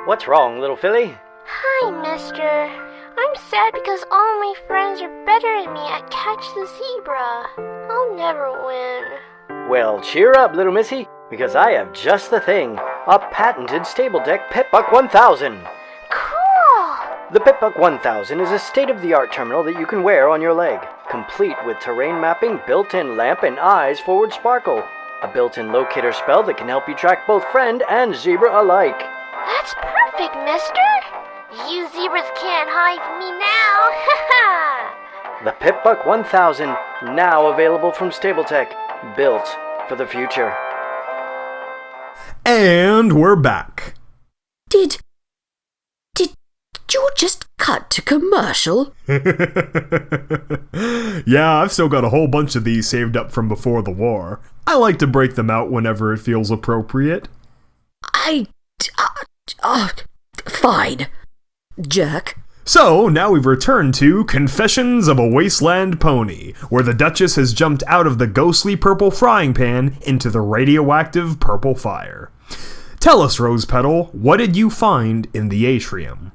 What's wrong, little filly? Hi, mister. I'm sad because all my friends are better than me at Catch the Zebra. I'll never win. Well, cheer up, little missy, because I have just the thing. A patented stable deck Pip-Buck 1000. Cool! The Pip-Buck 1000 is a state-of-the-art terminal that you can wear on your leg, complete with terrain mapping, built-in lamp, and eyes forward sparkle. A built-in locator spell that can help you track both friend and zebra alike. That's perfect, mister. You zebras can't hide from me now. The Pip-Buck 1000, now available from StableTech, built for the future. And we're back. Did you just cut to commercial? Yeah, I've still got a whole bunch of these saved up from before the war. I like to break them out whenever it feels appropriate. Fine. Jerk. So, now we've returned to Confessions of a Wasteland Pony, where the Duchess has jumped out of the ghostly purple frying pan into the radioactive purple fire. Tell us, Rose Petal, what did you find in the atrium?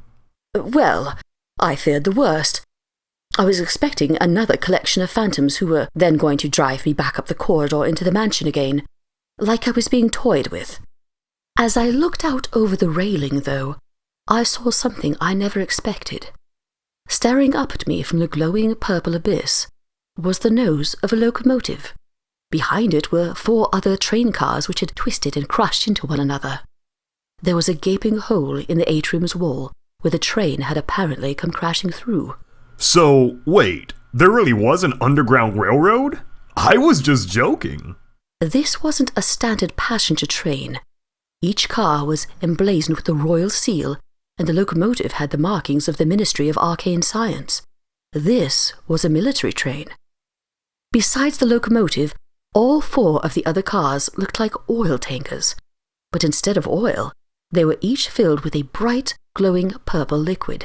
Well, I feared the worst. I was expecting another collection of phantoms who were then going to drive me back up the corridor into the mansion again, like I was being toyed with. As I looked out over the railing, though, I saw something I never expected. Staring up at me from the glowing purple abyss was the nose of a locomotive. Behind it were 4 other train cars which had twisted and crushed into one another. There was a gaping hole in the atrium's wall where the train had apparently come crashing through. So, wait, there really was an underground railroad? I was just joking. This wasn't a standard passenger train. Each car was emblazoned with the royal seal, and the locomotive had the markings of the Ministry of Arcane Science. This was a military train. Besides the locomotive, all 4 of the other cars looked like oil tankers, but instead of oil, they were each filled with a bright, glowing purple liquid.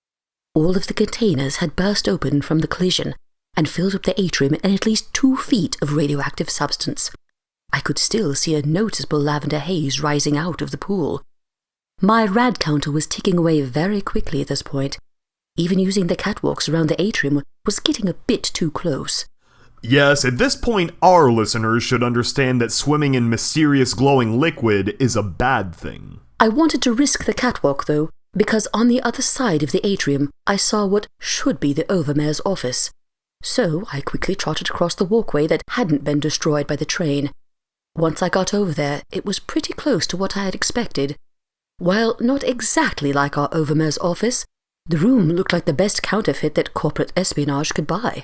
All of the containers had burst open from the collision and filled up the atrium in at least 2 feet of radioactive substance. I could still see a noticeable lavender haze rising out of the pool. My rad counter was ticking away very quickly at this point. Even using the catwalks around the atrium was getting a bit too close. Yes, at this point, our listeners should understand that swimming in mysterious glowing liquid is a bad thing. I wanted to risk the catwalk, though, because on the other side of the atrium I saw what should be the Overmare's office. So I quickly trotted across the walkway that hadn't been destroyed by the train. Once I got over there, it was pretty close to what I had expected. While not exactly like our Overmare's office, the room looked like the best counterfeit that corporate espionage could buy.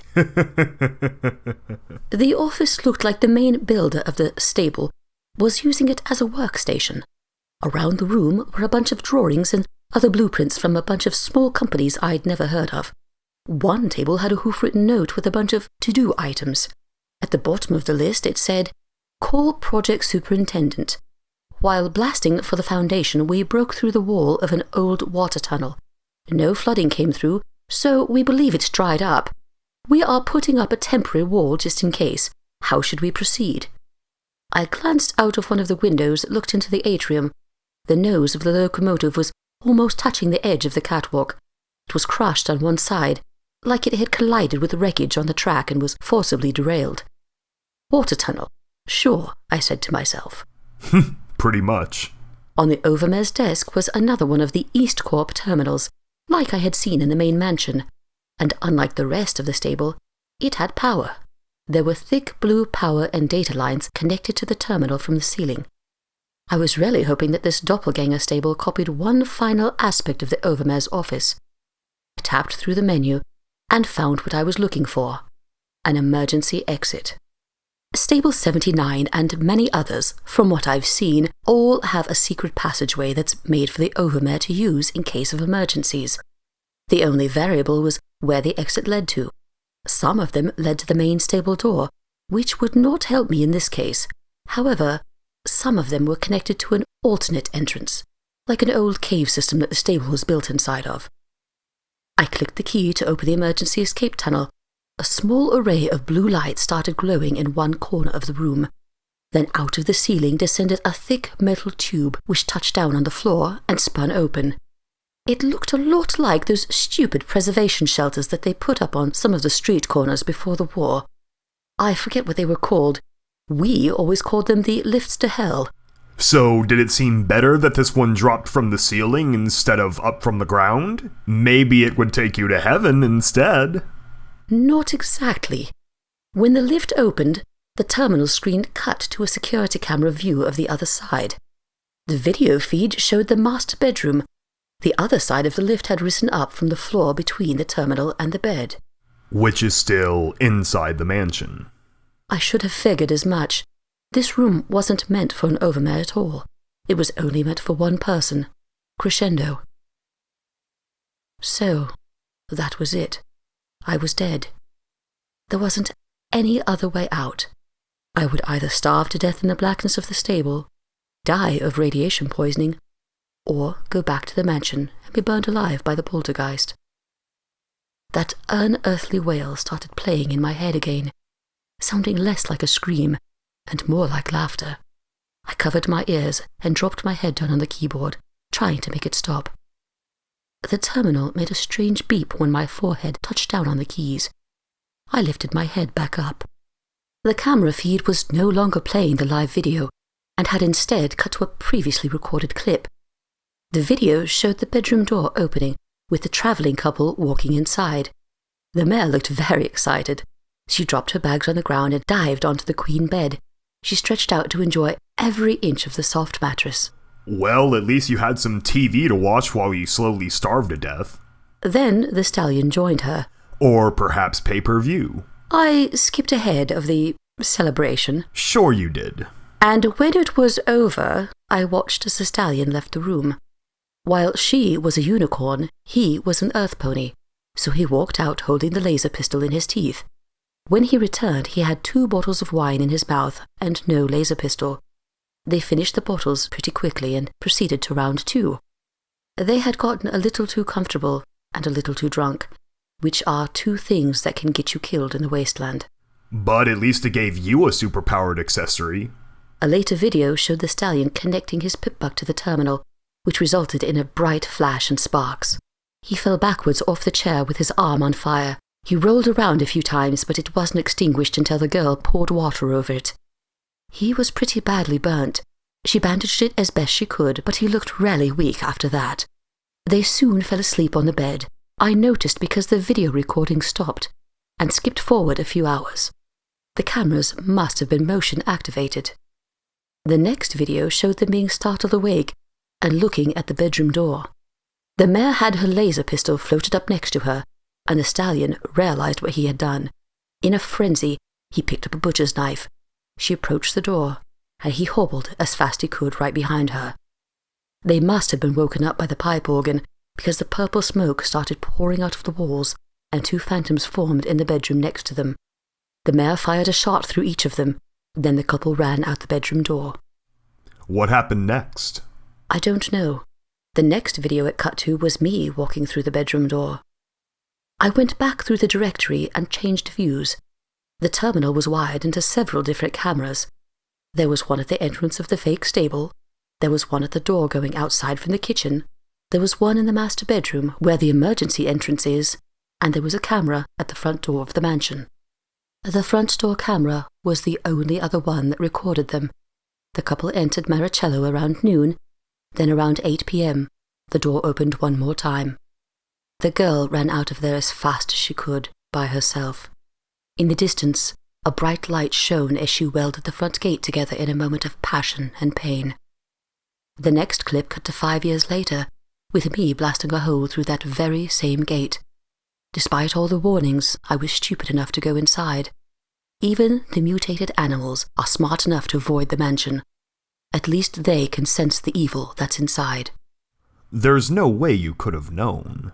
The office looked like the main builder of the stable was using it as a workstation. Around the room were a bunch of drawings and other blueprints from a bunch of small companies I'd never heard of. One table had a hoof-written note with a bunch of to-do items. At the bottom of the list it said, "Call Project Superintendent." While blasting for the foundation, we broke through the wall of an old water tunnel. No flooding came through, so we believe it's dried up. We are putting up a temporary wall just in case. How should we proceed? I glanced out of one of the windows that looked into the atrium. The nose of the locomotive was almost touching the edge of the catwalk. It was crushed on one side, like it had collided with wreckage on the track and was forcibly derailed. Water tunnel. Sure, I said to myself. Pretty much. On the Overmare's desk was another one of the East Corp terminals, like I had seen in the main mansion, and unlike the rest of the stable, it had power. There were thick blue power and data lines connected to the terminal from the ceiling. I was really hoping that this doppelganger stable copied one final aspect of the Overmare's office. I tapped through the menu and found what I was looking for, an emergency exit. Stable 79 and many others, from what I've seen, all have a secret passageway that's made for the Overmare to use in case of emergencies. The only variable was where the exit led to. Some of them led to the main stable door, which would not help me in this case. However, some of them were connected to an alternate entrance, like an old cave system that the stable was built inside of. I clicked the key to open the emergency escape tunnel. A small array of blue light started glowing in one corner of the room. Then out of the ceiling descended a thick metal tube which touched down on the floor and spun open. It looked a lot like those stupid preservation shelters that they put up on some of the street corners before the war. I forget what they were called. We always called them the lifts to hell. So, did it seem better that this one dropped from the ceiling instead of up from the ground? Maybe it would take you to heaven instead. Not exactly. When the lift opened, the terminal screen cut to a security camera view of the other side. The video feed showed the master bedroom. The other side of the lift had risen up from the floor between the terminal and the bed. Which is still inside the mansion. I should have figured as much. This room wasn't meant for an overmare at all. It was only meant for one person, Crescendo. So, that was it. I was dead. There wasn't any other way out. I would either starve to death in the blackness of the stable, die of radiation poisoning, or go back to the mansion and be burned alive by the poltergeist. That unearthly wail started playing in my head again, sounding less like a scream and more like laughter. I covered my ears and dropped my head down on the keyboard, trying to make it stop. The terminal made a strange beep when my forehead touched down on the keys. I lifted my head back up. The camera feed was no longer playing the live video and had instead cut to a previously recorded clip. The video showed the bedroom door opening with the travelling couple walking inside. The mare looked very excited. She dropped her bags on the ground and dived onto the queen bed. She stretched out to enjoy every inch of the soft mattress. Well, at least you had some TV to watch while you slowly starved to death. Then the stallion joined her. Or perhaps pay-per-view. I skipped ahead of the celebration. Sure you did. And when it was over, I watched as the stallion left the room. While she was a unicorn, he was an earth pony, so he walked out holding the laser pistol in his teeth. When he returned, he had 2 bottles of wine in his mouth and no laser pistol. They finished the bottles pretty quickly and proceeded to round 2. They had gotten a little too comfortable and a little too drunk, which are 2 things that can get you killed in the wasteland. But at least it gave you a superpowered accessory. A later video showed the stallion connecting his pip-buck to the terminal, which resulted in a bright flash and sparks. He fell backwards off the chair with his arm on fire. He rolled around a few times, but it wasn't extinguished until the girl poured water over it. He was pretty badly burnt. She bandaged it as best she could, but he looked really weak after that. They soon fell asleep on the bed. I noticed because the video recording stopped and skipped forward a few hours. The cameras must have been motion activated. The next video showed them being startled awake and looking at the bedroom door. The mare had her laser pistol floated up next to her, and the stallion realized what he had done. In a frenzy, he picked up a butcher's knife. She approached the door, and he hobbled as fast he could right behind her. They must have been woken up by the pipe organ, because the purple smoke started pouring out of the walls, and 2 phantoms formed in the bedroom next to them. The mare fired a shot through each of them. Then the couple ran out the bedroom door. What happened next? I don't know. The next video it cut to was me walking through the bedroom door. I went back through the directory and changed views. The terminal was wired into several different cameras. There was one at the entrance of the fake stable. There was one at the door going outside from the kitchen. There was one in the master bedroom where the emergency entrance is, and there was a camera at the front door of the mansion. The front door camera was the only other one that recorded them. The couple entered Maricello around noon. Then around 8 p.m., the door opened one more time. The girl ran out of there as fast as she could, by herself. In the distance, a bright light shone as she welded the front gate together in a moment of passion and pain. The next clip cut to 5 years later, with me blasting a hole through that very same gate. Despite all the warnings, I was stupid enough to go inside. Even the mutated animals are smart enough to avoid the mansion. At least they can sense the evil that's inside. There's no way you could have known.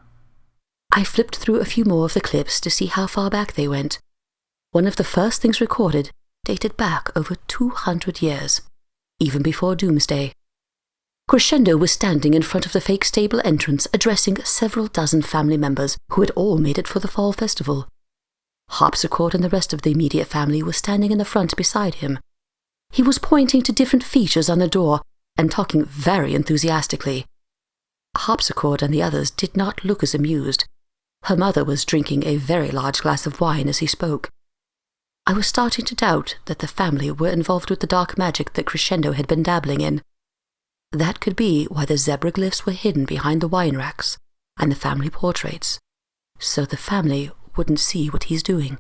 I flipped through a few more of the clips to see how far back they went. One of the first things recorded dated back over 200 years, even before Doomsday. Crescendo was standing in front of the fake stable entrance addressing several dozen family members who had all made it for the fall festival. Harpsichord and the rest of the immediate family were standing in the front beside him. He was pointing to different features on the door and talking very enthusiastically. Harpsichord and the others did not look as amused. Her mother was drinking a very large glass of wine as he spoke. I was starting to doubt that the family were involved with the dark magic that Crescendo had been dabbling in. That could be why the zebra glyphs were hidden behind the wine racks and the family portraits, so the family wouldn't see what he's doing.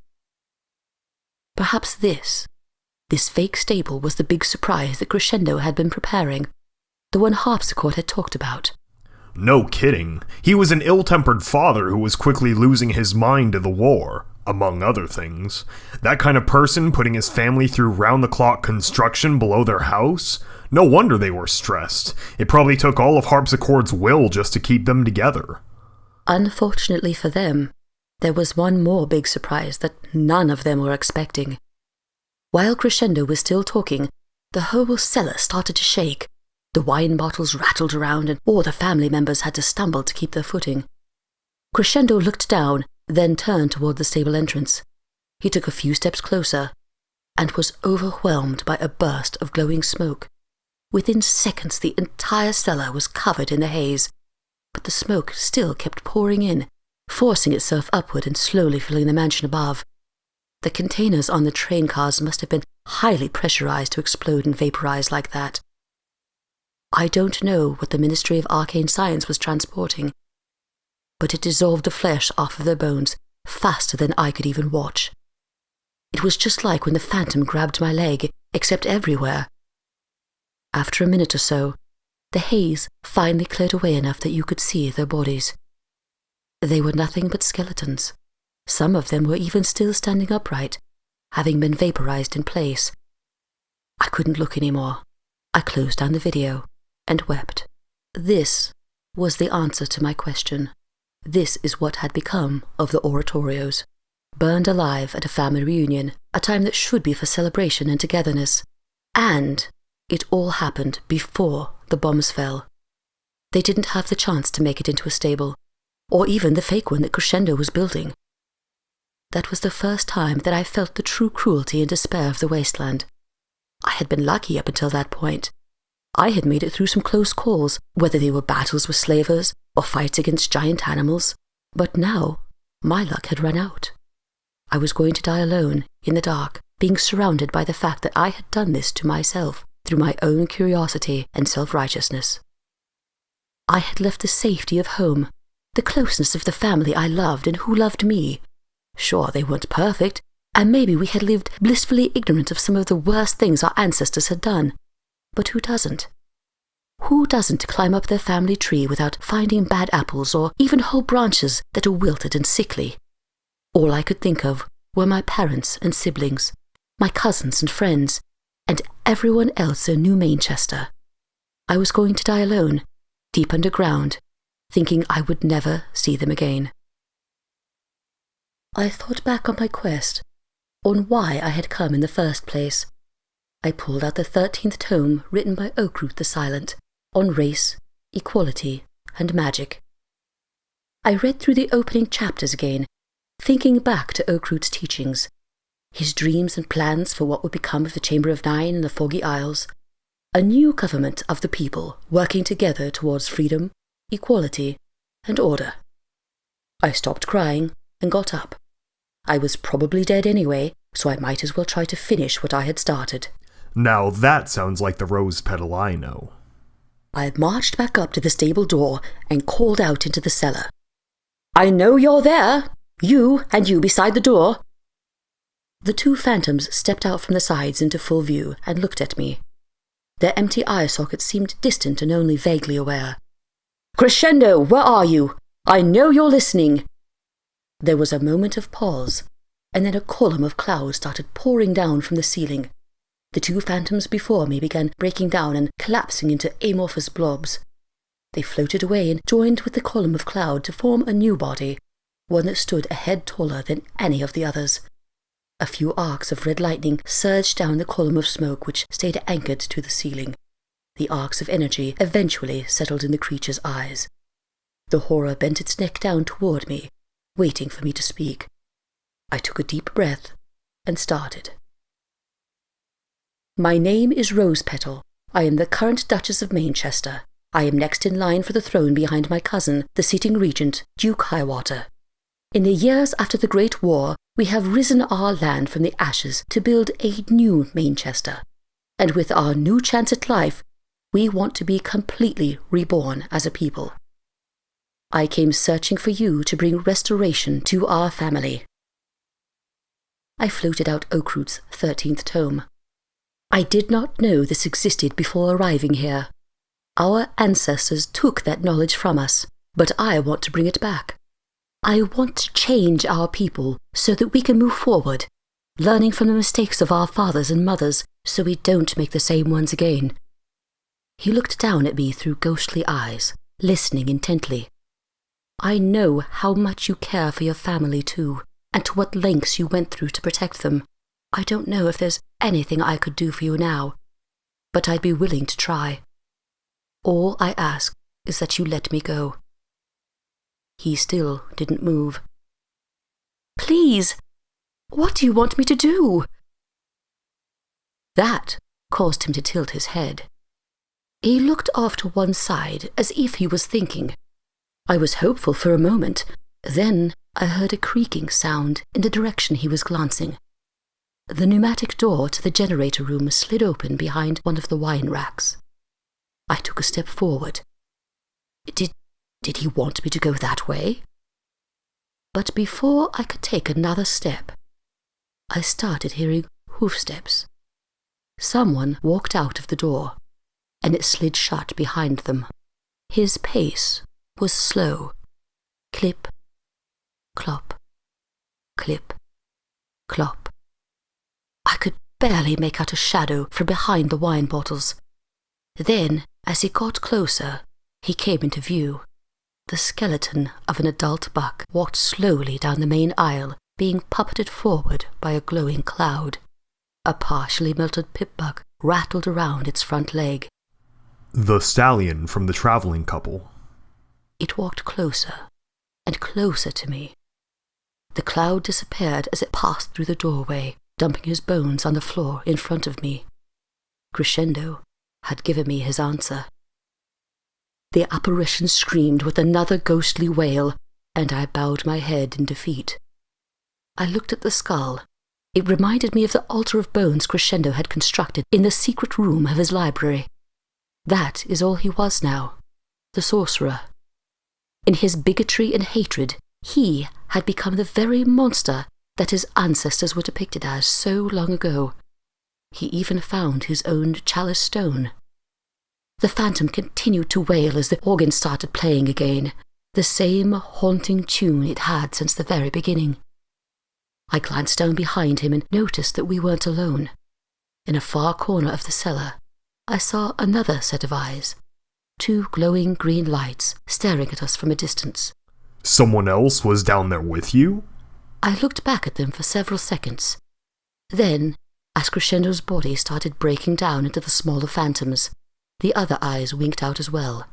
Perhaps this fake stable was the big surprise that Crescendo had been preparing, the one Harpsichord had talked about. No kidding. He was an ill-tempered father who was quickly losing his mind to the war, among other things. That kind of person putting his family through round-the-clock construction below their house? No wonder they were stressed. It probably took all of Harpsichord's will just to keep them together. Unfortunately for them, there was one more big surprise that none of them were expecting. While Crescendo was still talking, the whole cellar started to shake. The wine bottles rattled around and all the family members had to stumble to keep their footing. Crescendo looked down, then turned toward the stable entrance. He took a few steps closer and was overwhelmed by a burst of glowing smoke. Within seconds, the entire cellar was covered in the haze, but the smoke still kept pouring in, forcing itself upward and slowly filling the mansion above. The containers on the train cars must have been highly pressurized to explode and vaporize like that. I don't know what the Ministry of Arcane Science was transporting, but it dissolved the flesh off of their bones faster than I could even watch. It was just like when the phantom grabbed my leg, except everywhere. After a minute or so, the haze finally cleared away enough that you could see their bodies. They were nothing but skeletons. Some of them were even still standing upright, having been vaporized in place. I couldn't look anymore. I closed down the video and wept. This was the answer to my question. This is what had become of the oratorios. Burned alive at a family reunion, a time that should be for celebration and togetherness. And it all happened before the bombs fell. They didn't have the chance to make it into a stable, or even the fake one that Crescendo was building. That was the first time that I felt the true cruelty and despair of the wasteland. I had been lucky up until that point. I had made it through some close calls, whether they were battles with slavers or fights against giant animals. But now, my luck had run out. I was going to die alone, in the dark, being surrounded by the fact that I had done this to myself, through my own curiosity and self-righteousness. I had left the safety of home, the closeness of the family I loved and who loved me. Sure, they weren't perfect, and maybe we had lived blissfully ignorant of some of the worst things our ancestors had done. But who doesn't? Who doesn't climb up their family tree without finding bad apples or even whole branches that are wilted and sickly? All I could think of were my parents and siblings, my cousins and friends, and everyone else in New Manchester. I was going to die alone, deep underground, thinking I would never see them again. I thought back on my quest, on why I had come in the first place. I pulled out the 13th tome written by Oakroot the Silent, on race, equality, and magic. I read through the opening chapters again, thinking back to Oakroot's teachings, his dreams and plans for what would become of the Chamber of Nine and the Foggy Isles, a new government of the people working together towards freedom, equality, and order. I stopped crying and got up. I was probably dead anyway, so I might as well try to finish what I had started. Now that sounds like the rose petal I know. I marched back up to the stable door and called out into the cellar. "I know you're there! You and you beside the door!" The two phantoms stepped out from the sides into full view and looked at me. Their empty eye sockets seemed distant and only vaguely aware. "Crescendo, where are you? I know you're listening!" There was a moment of pause, and then a column of clouds started pouring down from the ceiling. The two phantoms before me began breaking down and collapsing into amorphous blobs. They floated away and joined with the column of cloud to form a new body, one that stood a head taller than any of the others. A few arcs of red lightning surged down the column of smoke which stayed anchored to the ceiling. The arcs of energy eventually settled in the creature's eyes. The horror bent its neck down toward me, waiting for me to speak. I took a deep breath and started. My name is Rose Petal. I am the current Duchess of Manchester. I am next in line for the throne behind my cousin, the sitting regent, Duke Highwater. In the years after the Great War, we have risen our land from the ashes to build a new Manchester. And with our new chance at life, we want to be completely reborn as a people. I came searching for you to bring restoration to our family. I floated out Oakroot's 13th tome. I did not know this existed before arriving here. Our ancestors took that knowledge from us, but I want to bring it back. I want to change our people so that we can move forward, learning from the mistakes of our fathers and mothers so we don't make the same ones again. He looked down at me through ghostly eyes, listening intently. I know how much you care for your family too, and to what lengths you went through to protect them. I don't know if there's anything I could do for you now, but I'd be willing to try. All I ask is that you let me go. He still didn't move. Please, what do you want me to do? That caused him to tilt his head. He looked off to one side as if he was thinking. I was hopeful for a moment. Then I heard a creaking sound in the direction he was glancing. The pneumatic door to the generator room slid open behind one of the wine racks. I took a step forward. Did he want me to go that way? But before I could take another step, I started hearing hoofsteps. Someone walked out of the door, and it slid shut behind them. His pace was slow. Clip, clop, clip, clop. I could barely make out a shadow from behind the wine bottles. Then, as he got closer, he came into view. The skeleton of an adult buck walked slowly down the main aisle, being puppeted forward by a glowing cloud. A partially melted pip-buck rattled around its front leg. The stallion from the traveling couple. It walked closer and closer to me. The cloud disappeared as it passed through the doorway, dumping his bones on the floor in front of me. Crescendo had given me his answer. The apparition screamed with another ghostly wail, and I bowed my head in defeat. I looked at the skull. It reminded me of the altar of bones Crescendo had constructed in the secret room of his library. That is all he was now, the sorcerer. In his bigotry and hatred, he had become the very monster that his ancestors were depicted as so long ago. He even found his own chalice stone. The phantom continued to wail as the organ started playing again, the same haunting tune it had since the very beginning. I glanced down behind him and noticed that we weren't alone. In a far corner of the cellar, I saw another set of eyes, 2 glowing green lights staring at us from a distance. Someone else was down there with you? I looked back at them for several seconds. Then, as Crescendo's body started breaking down into the smaller phantoms, the other eyes winked out as well.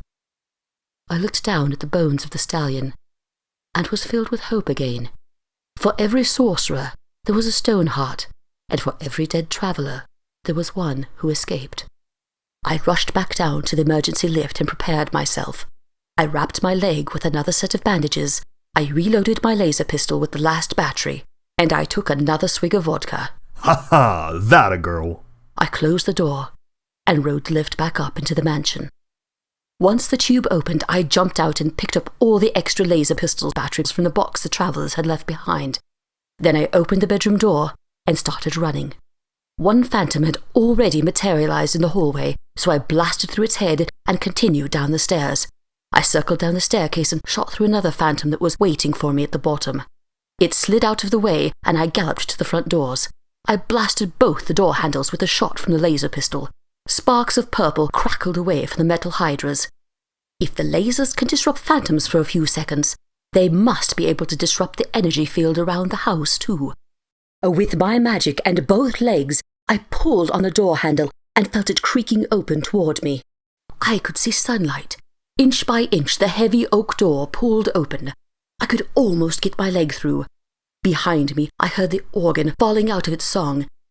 I looked down at the bones of the stallion, and was filled with hope again. For every sorcerer, there was a stone heart, and for every dead traveller, there was one who escaped. I rushed back down to the emergency lift and prepared myself. I wrapped my leg with another set of bandages, I reloaded my laser pistol with the last battery, and I took another swig of vodka. Ha ha, that a girl. I closed the door and rode the lift back up into the mansion. Once the tube opened, I jumped out and picked up all the extra laser pistol batteries from the box the travellers had left behind. Then I opened the bedroom door and started running. One phantom had already materialized in the hallway, so I blasted through its head and continued down the stairs. I circled down the staircase and shot through another phantom that was waiting for me at the bottom. It slid out of the way, and I galloped to the front doors. I blasted both the door handles with a shot from the laser pistol. Sparks of purple crackled away from the metal hydras. If the lasers can disrupt phantoms for a few seconds, they must be able to disrupt the energy field around the house too. With my magic and both legs, I pulled on the door handle and felt it creaking open toward me. I could see sunlight. Inch by inch, the heavy oak door pulled open. I could almost get my leg through. Behind me, I heard the organ falling out of its song,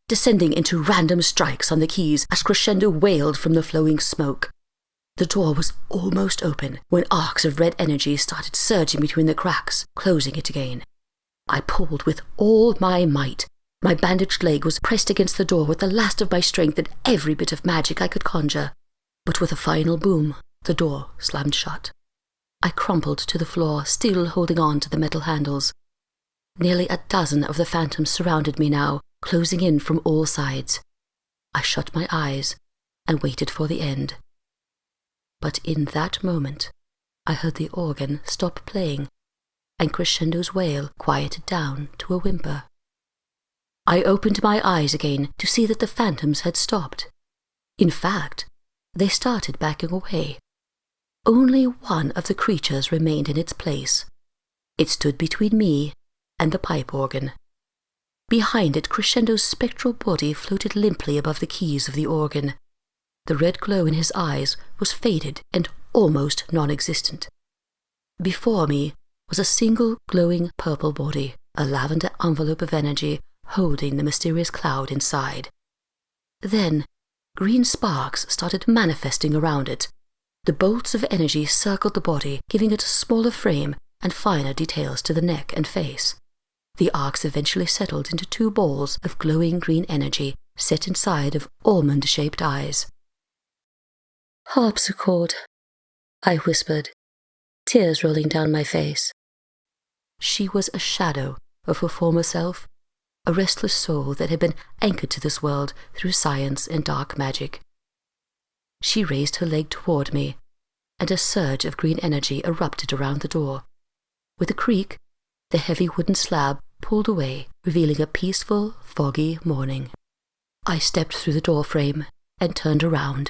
descending into random strikes on the keys as crescendo wailed from the flowing smoke. The door was almost open when arcs of red energy started surging between the cracks, closing it again. I pulled with all my might. My bandaged leg was pressed against the door with the last of my strength and every bit of magic I could conjure. But with a final boom, the door slammed shut. I crumpled to the floor, still holding on to the metal handles. Nearly a dozen of the phantoms surrounded me now, closing in from all sides. I shut my eyes and waited for the end. But in that moment, I heard the organ stop playing, and Crescendo's wail quieted down to a whimper. I opened my eyes again to see that the phantoms had stopped. In fact, they started backing away. Only one of the creatures remained in its place. It stood between me and the pipe organ. Behind it, Crescendo's spectral body floated limply above the keys of the organ. The red glow in his eyes was faded and almost non-existent. Before me was a single glowing purple body, a lavender envelope of energy holding the mysterious cloud inside. Then, green sparks started manifesting around it. The bolts of energy circled the body, giving it a smaller frame and finer details to the neck and face. The arcs eventually settled into 2 balls of glowing green energy set inside of almond-shaped eyes. "Harpsichord," I whispered, tears rolling down my face. She was a shadow of her former self, a restless soul that had been anchored to this world through science and dark magic. She raised her leg toward me, and a surge of green energy erupted around the door. With a creak, the heavy wooden slab pulled away, revealing a peaceful, foggy morning. I stepped through the doorframe and turned around.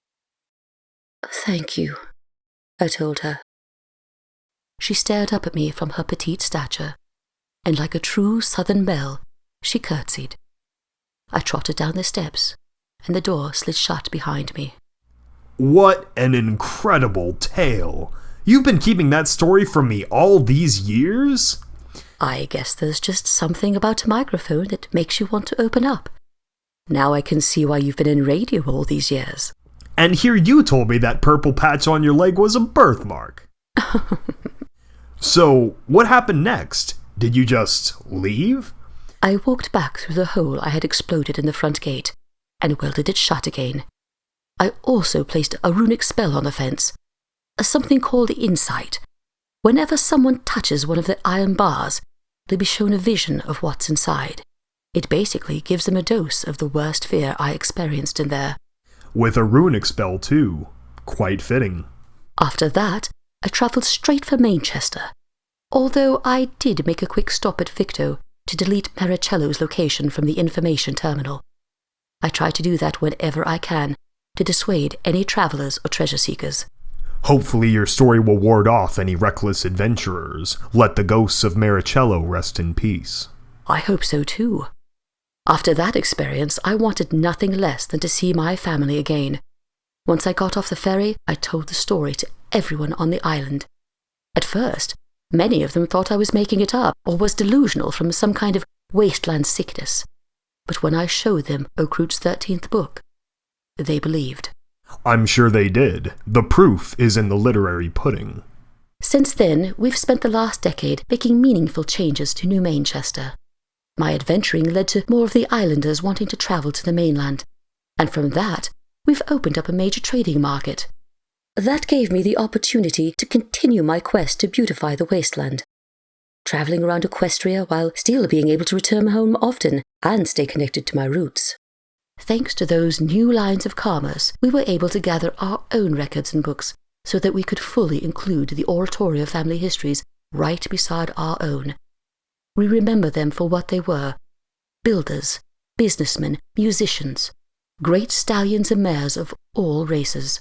"Thank you," I told her. She stared up at me from her petite stature, and like a true southern belle, she curtsied. I trotted down the steps, and the door slid shut behind me. What an incredible tale! You've been keeping that story from me all these years? I guess there's just something about a microphone that makes you want to open up. Now I can see why you've been in radio all these years. And here you told me that purple patch on your leg was a birthmark. So, what happened next? Did you just leave? I walked back through the hole I had exploded in the front gate, and welded it shut again. I also placed a runic spell on the fence, something called Insight. Whenever someone touches one of the iron bars, they'll be shown a vision of what's inside. It basically gives them a dose of the worst fear I experienced in there. With a runic spell, too. Quite fitting. After that, I travelled straight for Manchester, although I did make a quick stop at Victo to delete Maricello's location from the information terminal. I try to do that whenever I can, to dissuade any travellers or treasure seekers. Hopefully your story will ward off any reckless adventurers. Let the ghosts of Maricello rest in peace. I hope so too. After that experience, I wanted nothing less than to see my family again. Once I got off the ferry, I told the story to everyone on the island. At first, many of them thought I was making it up or was delusional from some kind of wasteland sickness. But when I showed them Okrut's 13th book, they believed. I'm sure they did. The proof is in the literary pudding. Since then, we've spent the last decade making meaningful changes to New Manchester. My adventuring led to more of the islanders wanting to travel to the mainland, and from that, we've opened up a major trading market. That gave me the opportunity to continue my quest to beautify the wasteland, travelling around Equestria while still being able to return home often and stay connected to my roots. Thanks to those new lines of commerce, we were able to gather our own records and books so that we could fully include the Oratorio family histories right beside our own. We remember them for what they were: builders, businessmen, musicians, great stallions and mares of all races.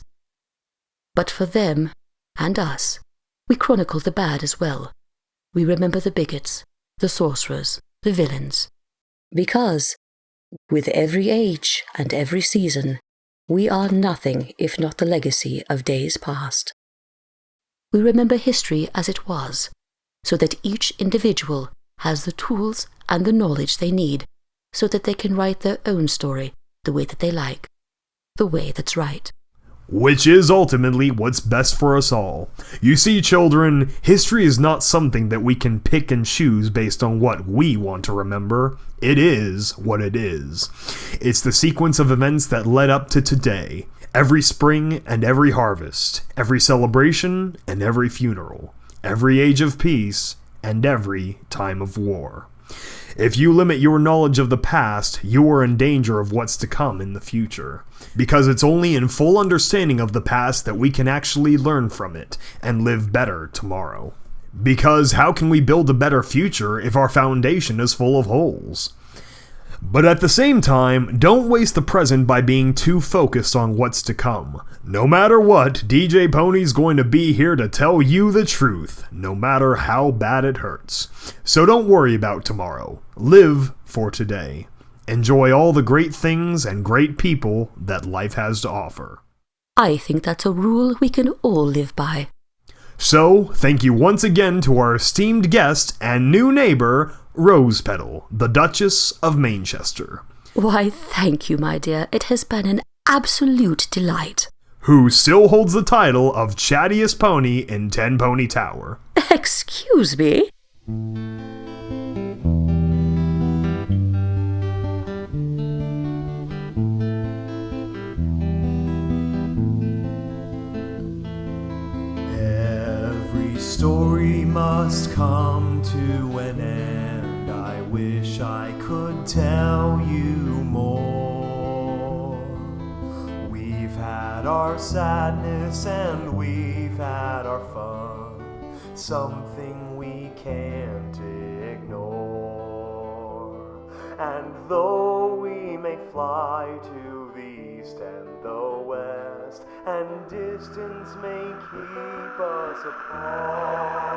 But for them, and us, we chronicle the bad as well. We remember the bigots, the sorcerers, the villains. Because, with every age and every season, we are nothing if not the legacy of days past. We remember history as it was, so that each individual has the tools and the knowledge they need, so that they can write their own story the way that they like, the way that's right. Which is ultimately what's best for us all. You see, children, history is not something that we can pick and choose based on what we want to remember. It is what it is. It's the sequence of events that led up to today. Every spring and every harvest, every celebration and every funeral, every age of peace and every time of war. If you limit your knowledge of the past, you are in danger of what's to come in the future. Because it's only in full understanding of the past that we can actually learn from it and live better tomorrow. Because how can we build a better future if our foundation is full of holes? But at the same time, don't waste the present by being too focused on what's to come. No matter what, DJ Pony's going to be here to tell you the truth, no matter how bad it hurts. So don't worry about tomorrow. Live for today. Enjoy all the great things and great people that life has to offer. I think that's a rule we can all live by. So, thank you once again to our esteemed guest and new neighbor, Rose Petal, the Duchess of Manchester. Why, thank you, my dear. It has been an absolute delight. Who still holds the title of chattiest pony in Ten Pony Tower. Excuse me? Every story must come to an end. I wish I could tell you more. We've had our sadness and we've had our fun, something we can't ignore. And though we may fly to the east and the west, and distance may keep us apart,